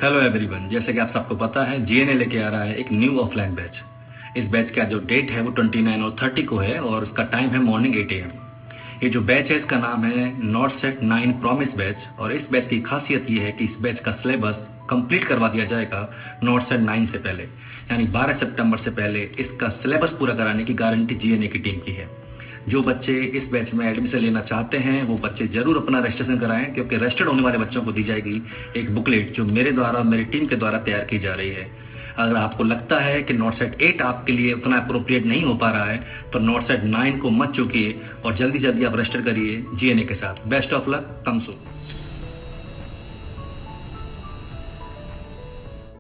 Hello everyone, जैसे कि आप सबको पता है जीएनए लेके आ रहा है एक न्यू ऑफलाइन बैच। इस बैच का जो डेट है वो 29 और 30 को है और उसका टाइम है मॉर्निंग 8 AM। ये जो बैच है इसका नाम है नॉर्थ सेट 9 प्रॉमिस बैच और इस बैच की खासियत ये है कि इस बैच का सिलेबस कंप्लीट करवा दिया जाएगा नॉर्थ सेट 9 से पहले, यानी 12 सितंबर से पहले इसका सिलेबस पूरा कराने की गारंटी जीएनए की टीम की है। जो बच्चे इस बैच में एडमिशन लेना चाहते हैं वो बच्चे जरूर अपना रजिस्ट्रेशन कराएं, क्योंकि रजिस्टर्ड होने वाले बच्चों को दी जाएगी एक बुकलेट जो मेरे द्वारा मेरी टीम के द्वारा तैयार की जा रही है। अगर आपको लगता है कि नॉट सेट 8 आपके लिए उतना अप्रोप्रिएट नहीं हो पा रहा है तो नॉट सेट 9 को मत चूकिए और जल्दी जल्दी आप रजिस्टर करिए जीएनए के साथ। Best of luck, come soon.